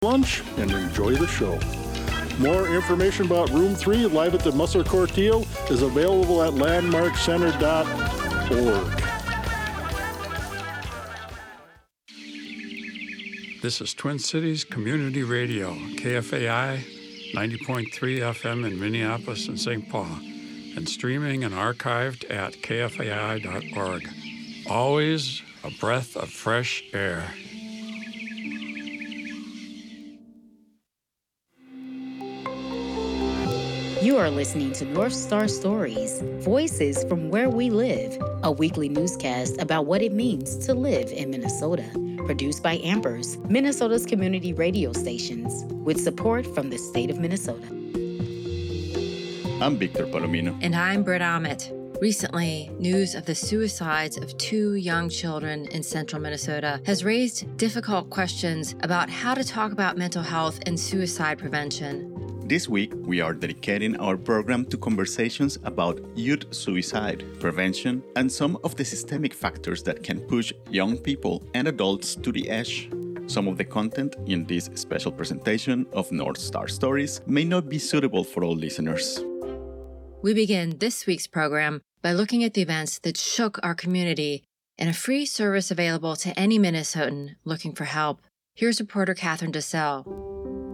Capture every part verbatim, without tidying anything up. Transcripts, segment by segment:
lunch and enjoy the show. More information about Room three live at the Musser Cortillo is available at landmark center dot org. This is Twin Cities Community Radio, K F A I ninety point three F M in Minneapolis and Saint Paul, and streaming and archived at K F A I dot org. Always a breath of fresh air. You are listening to North Star Stories, Voices from Where We Live, a weekly newscast about what it means to live in Minnesota. Produced by Ambers, Minnesota's community radio stations, with support from the state of Minnesota. I'm Victor Palomino. And I'm Britt Ahmet. Recently, news of the suicides of two young children in central Minnesota has raised difficult questions about how to talk about mental health and suicide prevention. This week, we are dedicating our program to conversations about youth suicide, prevention, and some of the systemic factors that can push young people and adults to the edge. Some of the content in this special presentation of North Star Stories may not be suitable for all listeners. We begin this week's program by looking at the events that shook our community and a free service available to any Minnesotan looking for help. Here's reporter Catherine DeSalle.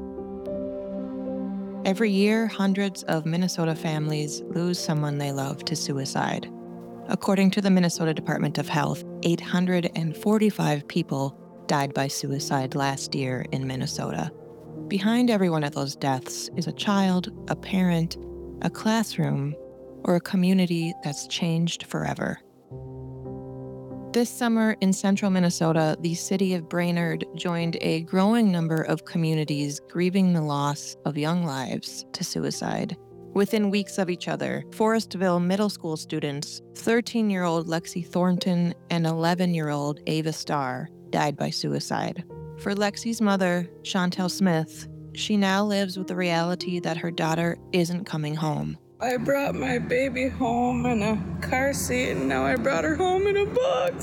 Every year, hundreds of Minnesota families lose someone they love to suicide. According to the Minnesota Department of Health, eight hundred forty-five people died by suicide last year in Minnesota. Behind every one of those deaths is a child, a parent, a classroom, or a community that's changed forever. This summer in central Minnesota, the city of Brainerd joined a growing number of communities grieving the loss of young lives to suicide. Within weeks of each other, Forestville middle school students, thirteen-year-old Lexi Thornton and eleven-year-old Ava Starr, died by suicide. For Lexi's mother, Chantel Smith, she now lives with the reality that her daughter isn't coming home. I brought my baby home in a car seat, and now I brought her home in a box.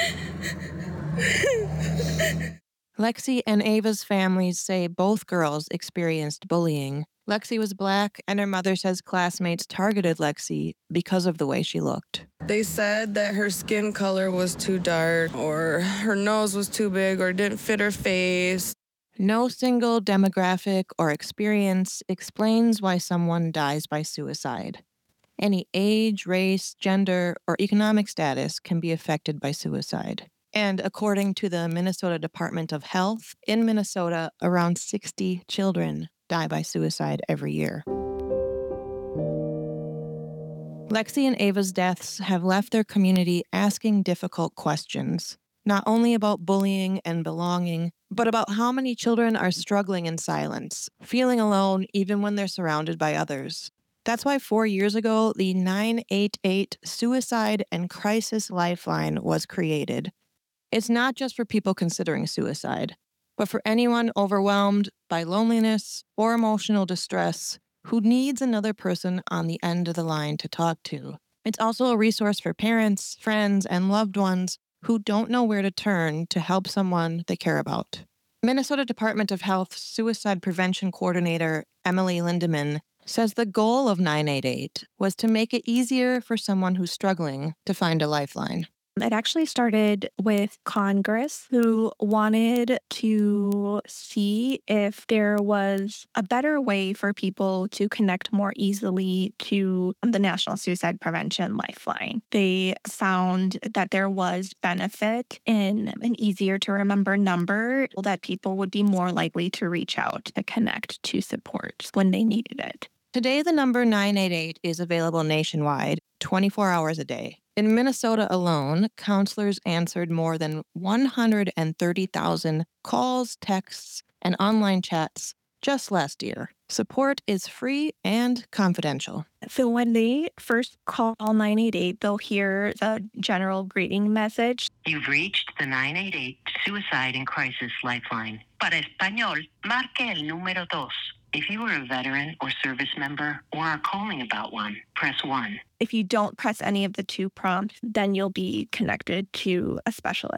Lexi and Ava's families say both girls experienced bullying. Lexi was Black, and her mother says classmates targeted Lexi because of the way she looked. They said that her skin color was too dark, or her nose was too big, or didn't fit her face. No single demographic or experience explains why someone dies by suicide. Any age, race, gender, or economic status can be affected by suicide. And according to the Minnesota Department of Health, in Minnesota, around sixty children die by suicide every year. Lexi and Ava's deaths have left their community asking difficult questions, not only about bullying and belonging, but about how many children are struggling in silence, feeling alone even when they're surrounded by others. That's why four years ago, the nine eight eight Suicide and Crisis Lifeline was created. It's not just for people considering suicide, but for anyone overwhelmed by loneliness or emotional distress who needs another person on the end of the line to talk to. It's also a resource for parents, friends, and loved ones who don't know where to turn to help someone they care about. Minnesota Department of Health Suicide Prevention Coordinator Emily Lindeman says the goal of nine eight eight was to make it easier for someone who's struggling to find a lifeline. It actually started with Congress, who wanted to see if there was a better way for people to connect more easily to the National Suicide Prevention Lifeline. They found that there was benefit in an easier to remember number, that people would be more likely to reach out to connect to support when they needed it. Today, the number nine eight eight is available nationwide, twenty-four hours a day. In Minnesota alone, counselors answered more than one hundred thirty thousand calls, texts, and online chats just last year. Support is free and confidential. So when they first call nine eight eight, they'll hear the general greeting message. You've reached the nine eight eight Suicide and Crisis Lifeline. Para español, marque el número dos. If you are a veteran or service member or are calling about one, press one. If you don't press any of the two prompts, then you'll be connected to a specialist.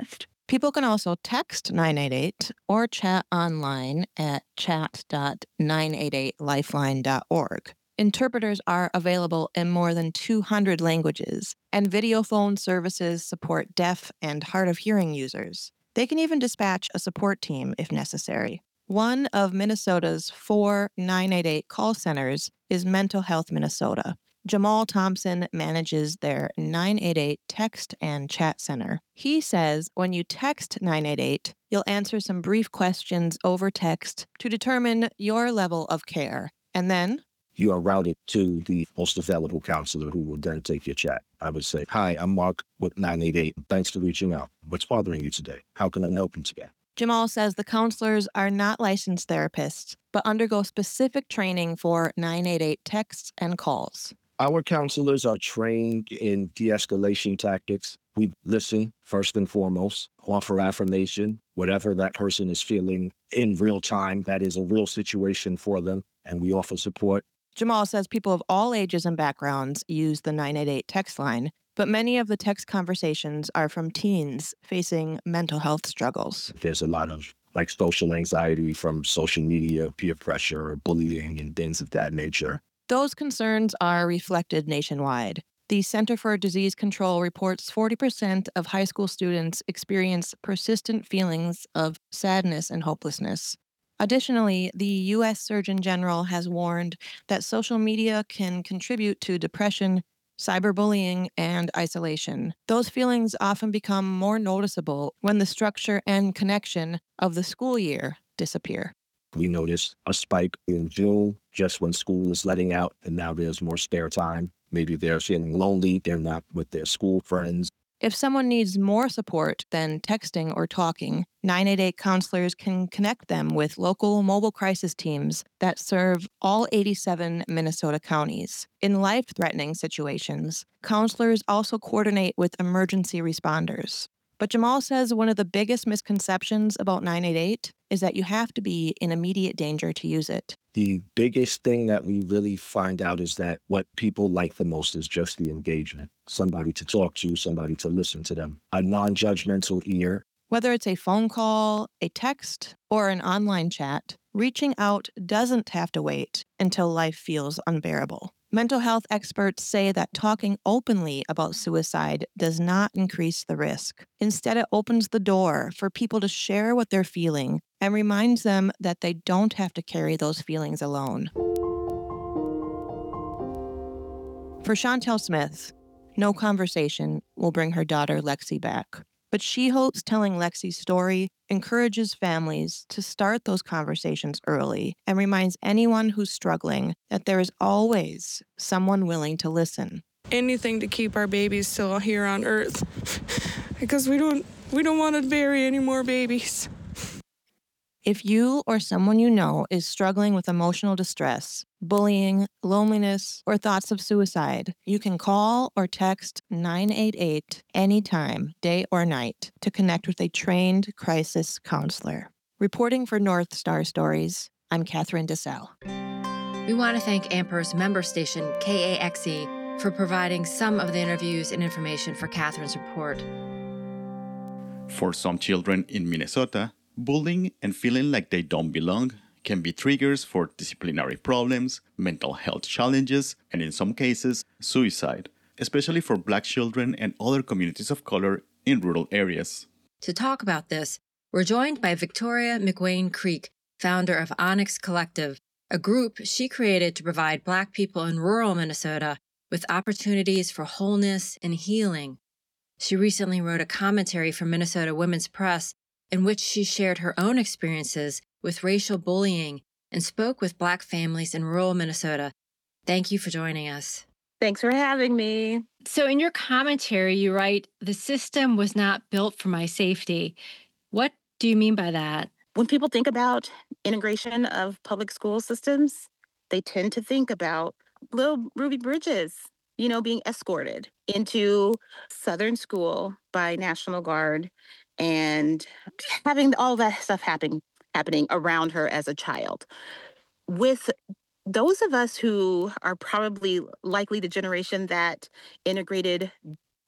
People can also text nine eight eight or chat online at chat dot nine eight eight lifeline dot org. Interpreters are available in more than two hundred languages, and video phone services support deaf and hard of hearing users. They can even dispatch a support team if necessary. One of Minnesota's four nine eight eight call centers is Mental Health Minnesota. Jamal Thompson manages their nine eight eight text and chat center. He says when you text nine eight eight, you'll answer some brief questions over text to determine your level of care. And then you are routed to the most available counselor who will then take your chat. I would say, hi, I'm Mark with nine eight eight. Thanks for reaching out. What's bothering you today? How can I help you today? Jamal says the counselors are not licensed therapists, but undergo specific training for nine eight eight texts and calls. Our counselors are trained in de-escalation tactics. We listen first and foremost, offer affirmation, whatever that person is feeling in real time, that is a real situation for them, and we offer support. Jamal says people of all ages and backgrounds use the nine eight eight text line, but many of the text conversations are from teens facing mental health struggles. There's a lot of like social anxiety from social media, peer pressure, bullying, and things of that nature. Those concerns are reflected nationwide. The Center for Disease Control reports forty percent of high school students experience persistent feelings of sadness and hopelessness. Additionally, the U S Surgeon General has warned that social media can contribute to depression, cyberbullying, and isolation. Those feelings often become more noticeable when the structure and connection of the school year disappear. We noticed a spike in June, just when school is letting out, and now there's more spare time. Maybe they're feeling lonely, they're not with their school friends. If someone needs more support than texting or talking, nine eight eight counselors can connect them with local mobile crisis teams that serve all eighty-seven Minnesota counties. In life-threatening situations, counselors also coordinate with emergency responders. But Jamal says one of the biggest misconceptions about nine eight eight is that you have to be in immediate danger to use it. The biggest thing that we really find out is that what people like the most is just the engagement. Somebody to talk to, somebody to listen to them. A non-judgmental ear. Whether it's a phone call, a text, or an online chat, reaching out doesn't have to wait until life feels unbearable. Mental health experts say that talking openly about suicide does not increase the risk. Instead, it opens the door for people to share what they're feeling and reminds them that they don't have to carry those feelings alone. For Chantel Smith, no conversation will bring her daughter Lexi back. But she hopes telling Lexi's story encourages families to start those conversations early and reminds anyone who's struggling that there is always someone willing to listen. Anything to keep our babies still here on Earth, because we don't we don't want to bury any more babies. If you or someone you know is struggling with emotional distress, bullying, loneliness, or thoughts of suicide, you can call or text nine eight eight anytime, day or night, to connect with a trained crisis counselor. Reporting for North Star Stories, I'm Catherine DeSalle. We want to thank Amper's member station, K A X E, for providing some of the interviews and information for Catherine's report. For some children in Minnesota, bullying and feeling like they don't belong can be triggers for disciplinary problems, mental health challenges, and in some cases, suicide, especially for Black children and other communities of color in rural areas. To talk about this, we're joined by Victoria McWayne Creek, founder of Onyx Collective, a group she created to provide Black people in rural Minnesota with opportunities for wholeness and healing. She recently wrote a commentary for Minnesota Women's Press in which she shared her own experiences with racial bullying and spoke with Black families in rural Minnesota. Thank you for joining us. Thanks for having me. So in your commentary, you write, the system was not built for my safety. What do you mean by that? When people think about integration of public school systems, they tend to think about little Ruby Bridges, you know, being escorted into Southern school by National Guard and having all that stuff happen, happening around her as a child. With those of us who are probably likely the generation that integrated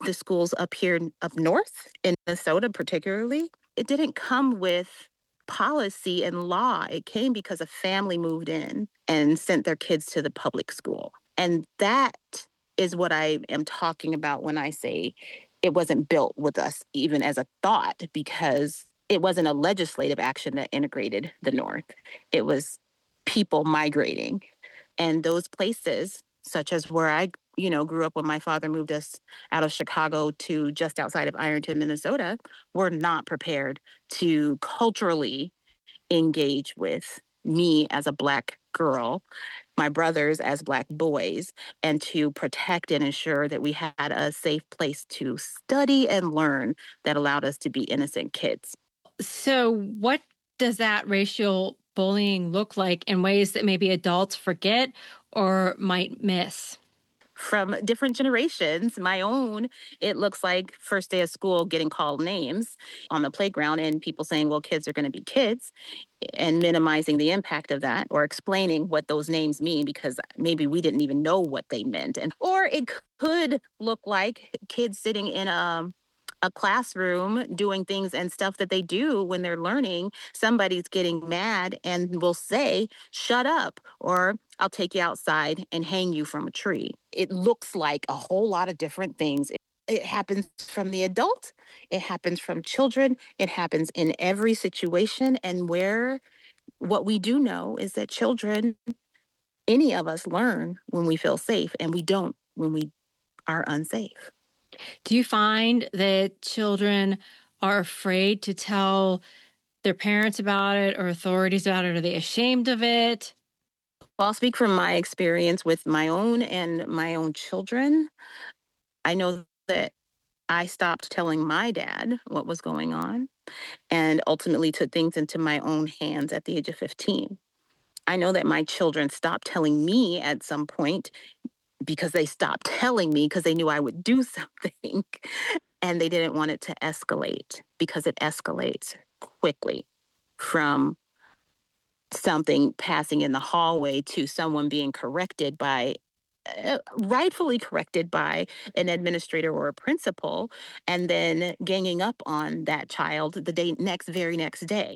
the schools up here up north in Minnesota particularly, it didn't come with policy and law. It came because a family moved in and sent their kids to the public school. And that is what I am talking about when I say it wasn't built with us even as a thought, because it wasn't a legislative action that integrated the North. It was people migrating. And those places, such as where I, you know, grew up when my father moved us out of Chicago to just outside of Ironton, Minnesota, were not prepared to culturally engage with me as a Black girl, my brothers as Black boys, and to protect and ensure that we had a safe place to study and learn that allowed us to be innocent kids. So what does that racial bullying look like in ways that maybe adults forget or might miss? From different generations, my own, it looks like first day of school getting called names on the playground and people saying, well, kids are going to be kids, and minimizing the impact of that or explaining what those names mean because maybe we didn't even know what they meant. And or it could look like kids sitting in a a classroom doing things and stuff that they do when they're learning. Somebody's getting mad and will say, shut up, or I'll take you outside and hang you from a tree. It looks like a whole lot of different things. It, it happens from the adult. It happens from children. It happens in every situation. And where what we do know is that children, any of us learn when we feel safe, and we don't when we are unsafe. Do you find that children are afraid to tell their parents about it or authorities about it? Are they ashamed of it? Well, I'll speak from my experience with my own and my own children. I know that I stopped telling my dad what was going on and ultimately took things into my own hands at the age of fifteen. I know that my children stopped telling me at some point because they stopped telling me because they knew I would do something and they didn't want it to escalate because it escalates quickly from something passing in the hallway to someone being corrected by, uh, rightfully corrected by an administrator or a principal, and then ganging up on that child the day next, very next day.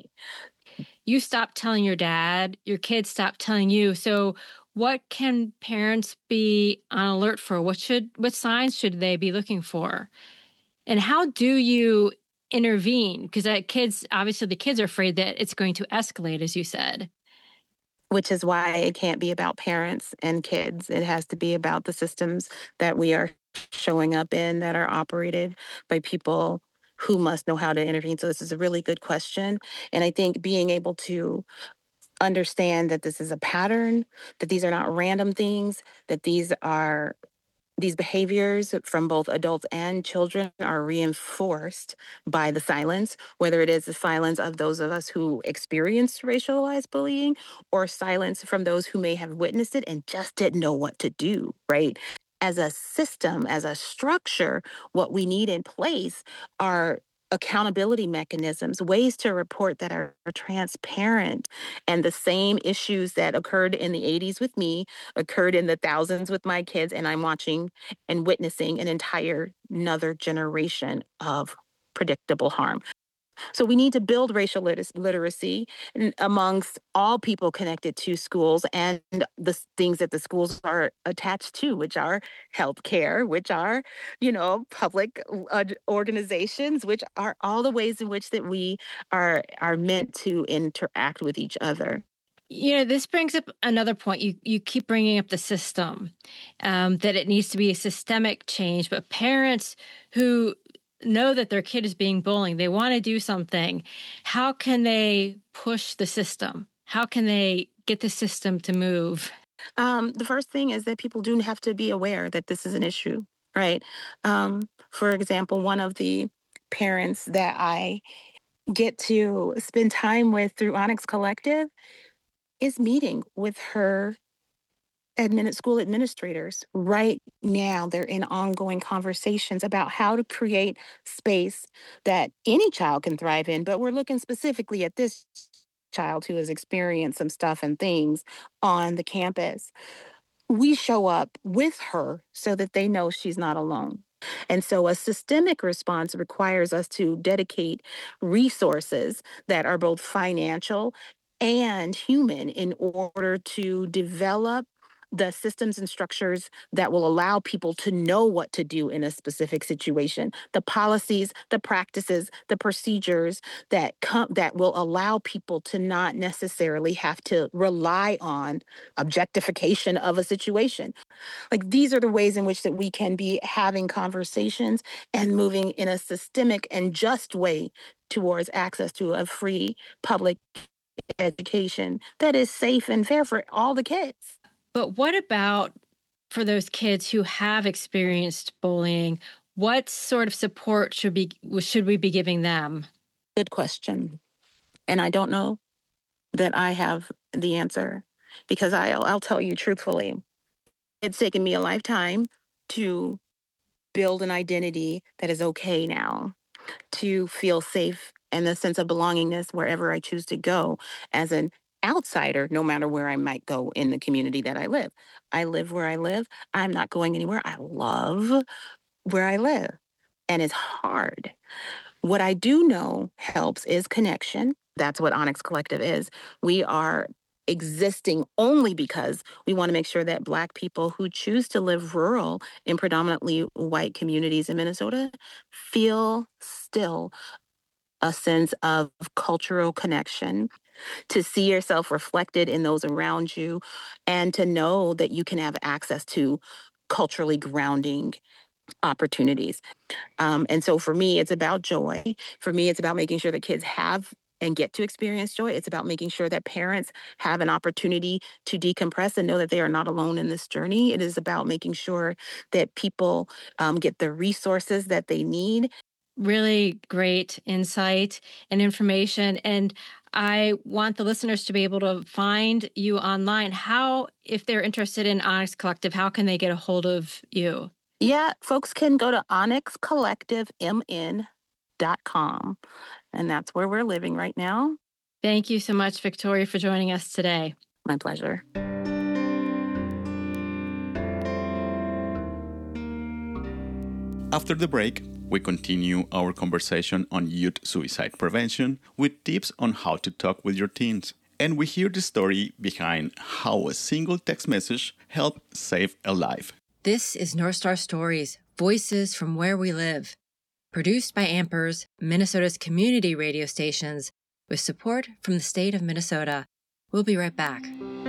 You stopped telling your dad, your kids stopped telling you. So what can parents be on alert for? What should, what signs should they be looking for? And how do you intervene? Because that kids, obviously the kids are afraid that it's going to escalate, as you said. Which is why it can't be about parents and kids. It has to be about the systems that we are showing up in that are operated by people who must know how to intervene. So this is a really good question. And I think being able to understand that this is a pattern, that these are not random things, that these are these behaviors from both adults and children are reinforced by the silence, whether it is the silence of those of us who experienced racialized bullying or silence from those who may have witnessed it and just didn't know what to do, right? As a system, as a structure, what we need in place are accountability mechanisms, ways to report that are, are transparent. And the same issues that occurred in the eighties with me occurred in the thousands with my kids. And I'm watching and witnessing an entire another generation of predictable harm. So we need to build racial lit- literacy amongst all people connected to schools and the things that the schools are attached to, which are healthcare, which are, you know, public uh, organizations, which are all the ways in which that we are are meant to interact with each other. You know, this brings up another point. You you keep bringing up the system, um, that it needs to be a systemic change. But parents who know that their kid is being bullied, they want to do something. How can they push the system? How can they get the system to move? Um, the first thing is that people do have to be aware that this is an issue, right? Um, for example, one of the parents that I get to spend time with through Onyx Collective is meeting with her admin school administrators right now. They're in ongoing conversations about how to create space that any child can thrive in, but we're looking specifically at this child who has experienced some stuff and things on the campus. We show up with her so that they know she's not alone. And so a systemic response requires us to dedicate resources that are both financial and human in order to develop the systems and structures that will allow people to know what to do in a specific situation, the policies, the practices, the procedures that come that will allow people to not necessarily have to rely on objectification of a situation. Like, these are the ways in which that we can be having conversations and moving in a systemic and just way towards access to a free public education that is safe and fair for all the kids. But what about for those kids who have experienced bullying? What sort of support should be should we be giving them? Good question. And I don't know that I have the answer, because I'll, I'll tell you truthfully, it's taken me a lifetime to build an identity that is okay now, to feel safe and the sense of belongingness wherever I choose to go as an outsider, no matter where I might go in the community that I live. I live where I live. I'm not going anywhere. I love where I live. And it's hard. What I do know helps is connection. That's what Onyx Collective is. We are existing only because we want to make sure that Black people who choose to live rural in predominantly white communities in Minnesota feel still a sense of cultural connection, to see yourself reflected in those around you, and to know that you can have access to culturally grounding opportunities. Um, and so for me, it's about joy. For me, it's about making sure that kids have and get to experience joy. It's about making sure that parents have an opportunity to decompress and know that they are not alone in this journey. It is about making sure that people um, get the resources that they need. Really great insight and information. And I want the listeners to be able to find you online. How, if they're interested in Onyx Collective, how can they get a hold of you? Yeah, folks can go to onyx collective m n dot com. And that's where we're living right now. Thank you so much, Victoria, for joining us today. My pleasure. After the break, we continue our conversation on youth suicide prevention with tips on how to talk with your teens. And we hear the story behind how a single text message helped save a life. This is North Star Stories, Voices from Where We Live, produced by Ampers, Minnesota's community radio stations, with support from the state of Minnesota. We'll be right back.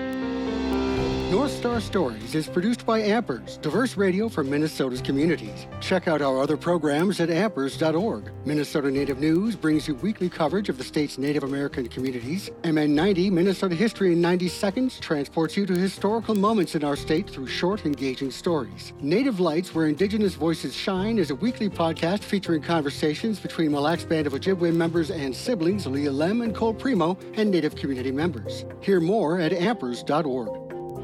North Star Stories is produced by Ampers, diverse radio for Minnesota's communities. Check out our other programs at ampers dot org. Minnesota Native News brings you weekly coverage of the state's Native American communities. M N ninety, Minnesota History in ninety seconds, transports you to historical moments in our state through short, engaging stories. Native Lights, Where Indigenous Voices Shine, is a weekly podcast featuring conversations between Mille Lacs Band of Ojibwe members and siblings Leah Lem and Cole Primo and Native community members. Hear more at ampers dot org.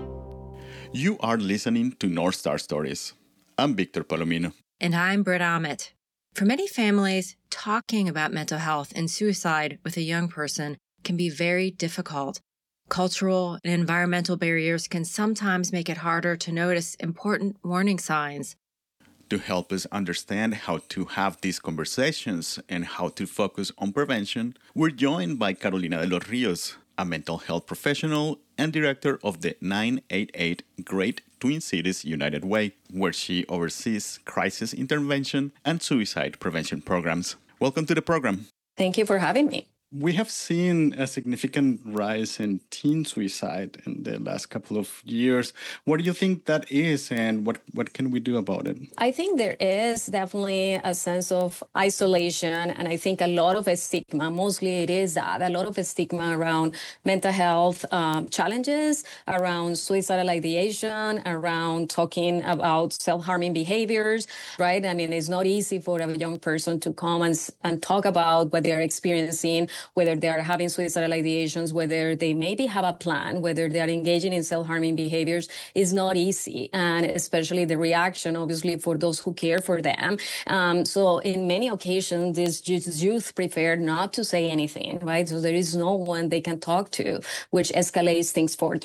You are listening to North Star Stories. I'm Victor Palomino. And I'm Britt Ahmet. For many families, talking about mental health and suicide with a young person can be very difficult. Cultural and environmental barriers can sometimes make it harder to notice important warning signs. To help us understand how to have these conversations and how to focus on prevention, we're joined by Carolina de los Rios, a mental health professional and director of the nine eight eight Great Twin Cities United Way, where she oversees crisis intervention and suicide prevention programs. Welcome to the program. Thank you for having me. We have seen a significant rise in teen suicide in the last couple of years. What do you think that is, and what, what can we do about it? I think there is definitely a sense of isolation, and I think a lot of a stigma, mostly it is that, a lot of a stigma around mental health um, challenges, around suicidal ideation, around talking about self-harming behaviors, right? I mean, it's not easy for a young person to come and, and talk about what they're experiencing, whether they are having suicidal ideations, whether they maybe have a plan, whether they are engaging in self-harming behaviors, is not easy. And especially the reaction, obviously, for those who care for them. Um, so in many occasions, these youth prefer not to say anything, right? So there is no one they can talk to, which escalates things further.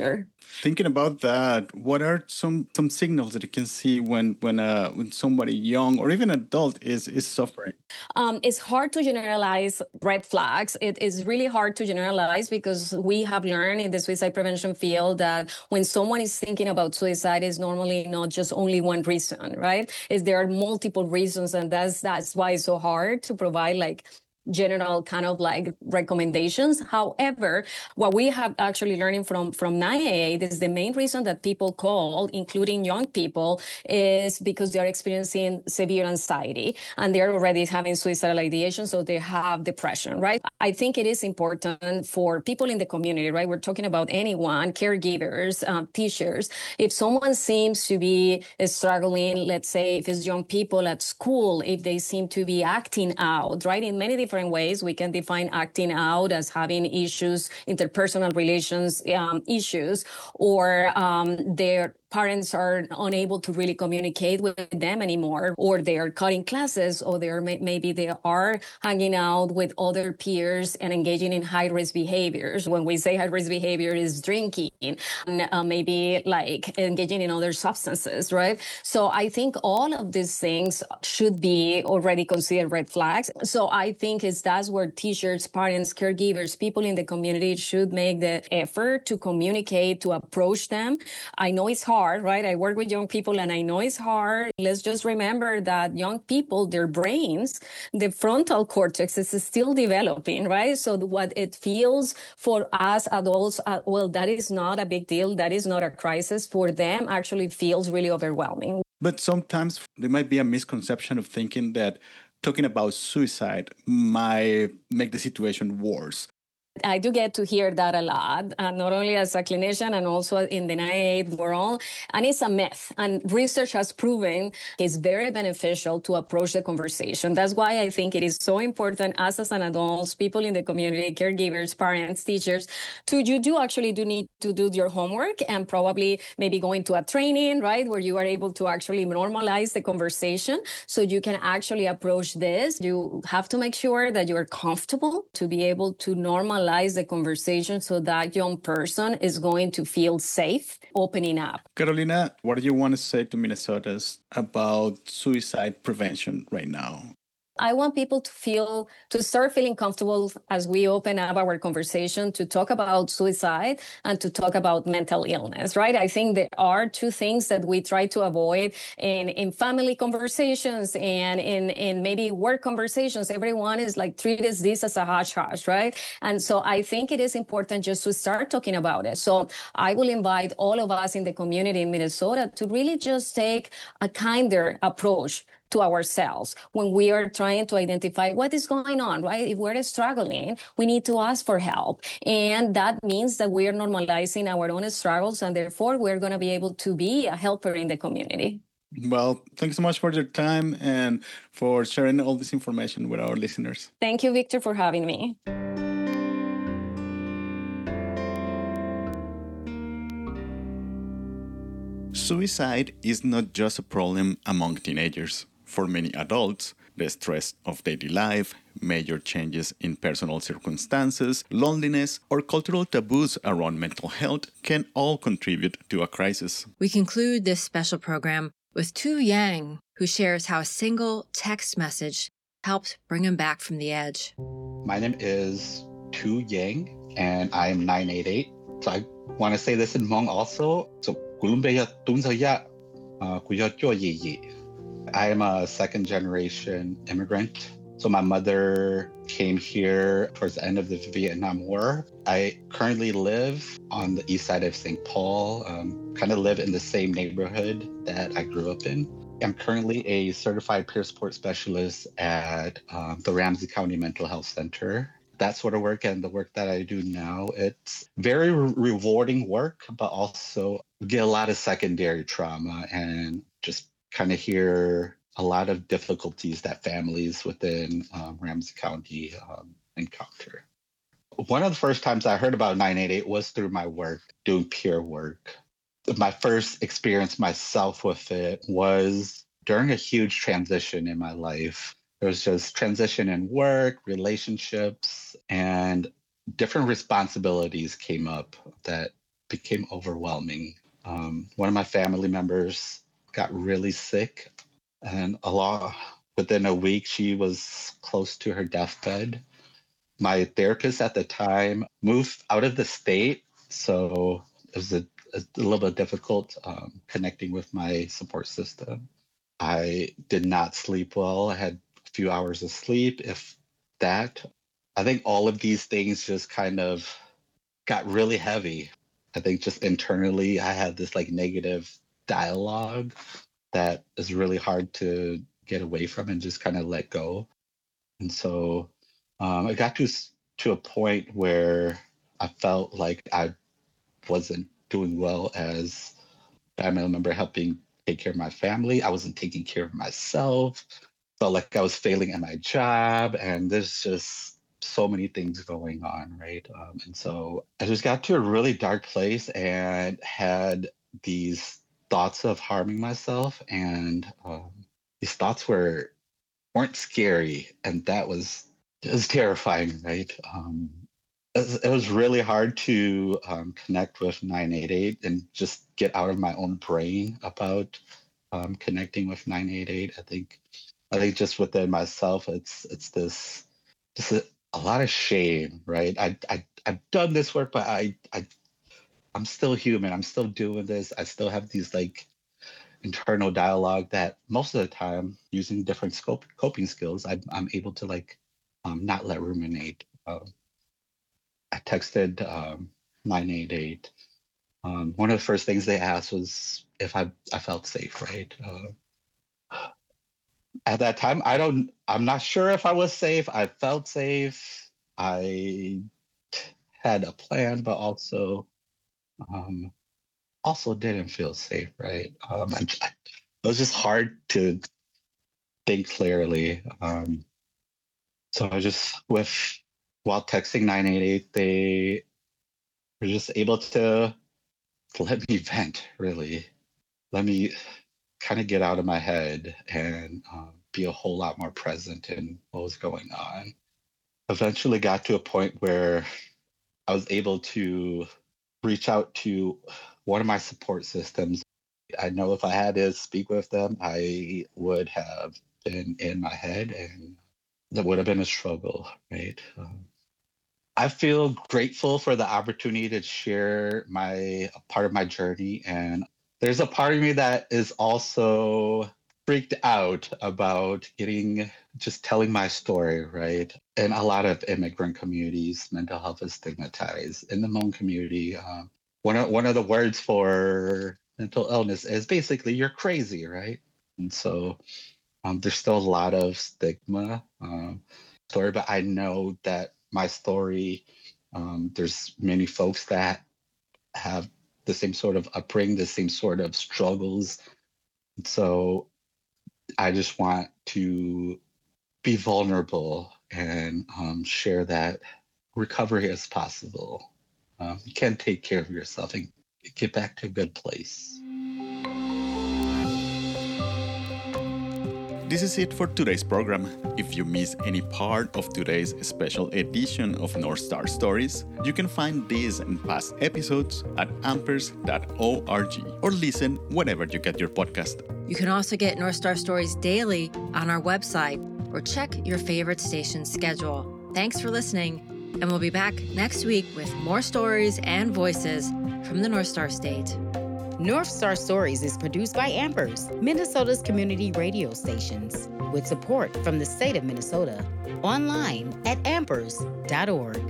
thinking about that, what are some some signals that you can see when when uh when somebody young or even adult is is suffering? Um, it's hard to generalize red flags. It is really hard to generalize because we have learned in the suicide prevention field that when someone is thinking about suicide, it's normally not just only one reason, right? Is there are multiple reasons, and that's that's why it's so hard to provide like general kind of like recommendations. However, what we have actually learning from from nine eight eight is the main reason that people call, including young people, is because they are experiencing severe anxiety and they're already having suicidal ideation, so they have depression, right? I think it is important for people in the community, right? We're talking about anyone, caregivers, um, teachers. If someone seems to be struggling, let's say if it's young people at school, if they seem to be acting out, right? In many different ways, we can define acting out as having issues, interpersonal relations um, issues, or um, their parents are unable to really communicate with them anymore, or they are cutting classes, or they are maybe they are hanging out with other peers and engaging in high-risk behaviors. When we say high-risk behavior is drinking, and, uh, maybe like engaging in other substances, right? So I think all of these things should be already considered red flags. So I think it's that's where teachers, parents, caregivers, people in the community should make the effort to communicate, to approach them. I know it's hard. Hard, right? I work with young people and I know it's hard. Let's just remember that young people, their brains, the frontal cortex is still developing, right? So what it feels for us adults, uh, well, that is not a big deal. That is not a crisis. For them, actually feels really overwhelming. But sometimes there might be a misconception of thinking that talking about suicide might make the situation worse. I do get to hear that a lot, uh, not only as a clinician and also in the nine eight eight world. And it's a myth. And research has proven it's very beneficial to approach the conversation. That's why I think it is so important us as an adults, people in the community, caregivers, parents, teachers, to you do actually do need to do your homework and probably maybe go into a training, right, where you are able to actually normalize the conversation so you can actually approach this. You have to make sure that you're comfortable to be able to normalize the conversation so that young person is going to feel safe opening up. Carolina, what do you want to say to Minnesotans about suicide prevention right now? I want people to feel, to start feeling comfortable as we open up our conversation to talk about suicide and to talk about mental illness, right? I think there are two things that we try to avoid in, in family conversations and in, in maybe work conversations. Everyone is like treated this as a hush-hush, right? And so I think it is important just to start talking about it. So I will invite all of us in the community in Minnesota to really just take a kinder approach to ourselves when we are trying to identify what is going on, right? If we're struggling, we need to ask for help. And that means that we are normalizing our own struggles, and therefore we're going to be able to be a helper in the community. Well, thanks so much for your time and for sharing all this information with our listeners. Thank you, Victor, for having me. Suicide is not just a problem among teenagers. For many adults, the stress of daily life, major changes in personal circumstances, loneliness, or cultural taboos around mental health can all contribute to a crisis. We conclude this special program with Tu Yang, who shares how a single text message helped bring him back from the edge. My name is Tu Yang, and I am nine eight eight. So I want to say this in Hmong also. So I am a second generation immigrant. So my mother came here towards the end of the Vietnam War. I currently live on the east side of Saint Paul, um, kind of live in the same neighborhood that I grew up in. I'm currently a certified peer support specialist at um, the Ramsey County Mental Health Center. That sort of work and the work that I do now, it's very re- rewarding work, but also get a lot of secondary trauma and just kind of hear a lot of difficulties that families within um, Ramsey County um, encounter. One of the first times I heard about nine eight eight was through my work, doing peer work. My first experience myself with it was during a huge transition in my life. There was just transition in work, relationships, and different responsibilities came up that became overwhelming. Um, one of my family members got really sick, and a lot, within a week, she was close to her deathbed. My therapist at the time moved out of the state, so it was a, a little bit difficult um, connecting with my support system. I did not sleep well. I had a few hours of sleep, if that. I think all of these things just kind of got really heavy. I think just internally, I had this like negative dialogue that is really hard to get away from and just kind of let go. And so um, I got to to a point where I felt like I wasn't doing well as a family member, helping take care of my family. I wasn't taking care of myself. Felt like I was failing at my job, and there's just so many things going on, right? Um, and so I just got to a really dark place and had these thoughts of harming myself, and um, these thoughts were weren't scary, and that was it was terrifying, right? Um, it, was, it was really hard to um, connect with nine eight eight and just get out of my own brain about um, connecting with nine eight eight. I think, I think just within myself, it's it's this just a, a lot of shame, right? I I I've done this work, but I I I'm still human. I'm still doing this. I still have these like internal dialogue that most of the time, using different scope, coping skills, I, I'm able to like um, not let ruminate. Um, I texted um, nine eight eight. Um, one of the first things they asked was if I I felt safe, right? Uh, at that time, I don't. I'm not sure if I was safe. I felt safe. I had a plan, but also. Um, also didn't feel safe, right? Um, I, I, it was just hard to think clearly. Um, so I just, with, while texting nine eight eight, they were just able to let me vent, really. Let me kind of get out of my head and um, be a whole lot more present in what was going on. Eventually got to a point where I was able to reach out to one of my support systems. I know if I had to speak with them, I would have been in my head, and that would have been a struggle, right? Um, I feel grateful for the opportunity to share my part of my journey, and there's a part of me that is also freaked out about getting just telling my story, right? In a lot of immigrant communities, mental health is stigmatized. In the Hmong community, um, one of one of the words for mental illness is basically you're crazy, right? And so um, there's still a lot of stigma um, story, but I know that my story, um, there's many folks that have the same sort of upbringing, the same sort of struggles. And so I just want to be vulnerable and um, share that recovery is possible. Um, you can take care of yourself and get back to a good place. This is it for today's program. If you miss any part of today's special edition of North Star Stories, you can find these and past episodes at ampers dot org or listen whenever you get your podcast. You can also get North Star Stories daily on our website or check your favorite station's schedule. Thanks for listening, and we'll be back next week with more stories and voices from the North Star State. North Star Stories is produced by Ampers, Minnesota's community radio stations, with support from the state of Minnesota. Online at ampers dot org.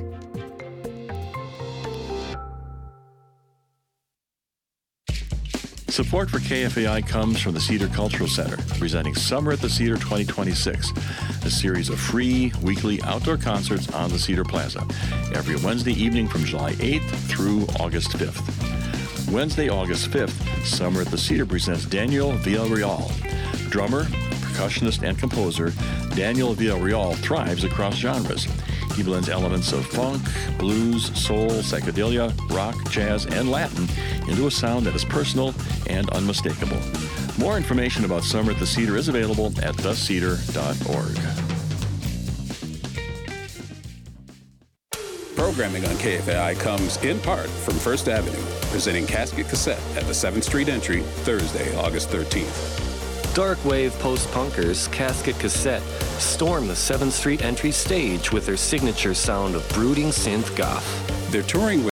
Support for K F A I comes from the Cedar Cultural Center, presenting Summer at the Cedar twenty twenty-six, a series of free weekly outdoor concerts on the Cedar Plaza, every Wednesday evening from July eighth through August fifth. Wednesday, August fifth, Summer at the Cedar presents Daniel Villarreal. Drummer, percussionist, and composer, Daniel Villarreal thrives across genres. He blends elements of funk, blues, soul, psychedelia, rock, jazz, and Latin into a sound that is personal and unmistakable. More information about Summer at the Cedar is available at the cedar dot org. Programming on K F A I comes in part from First Avenue, presenting Casket Cassette at the seventh Street entry Thursday, August thirteenth. Darkwave post-punkers Casket Cassette storm the seventh Street entry stage with their signature sound of brooding synth goth. They're touring with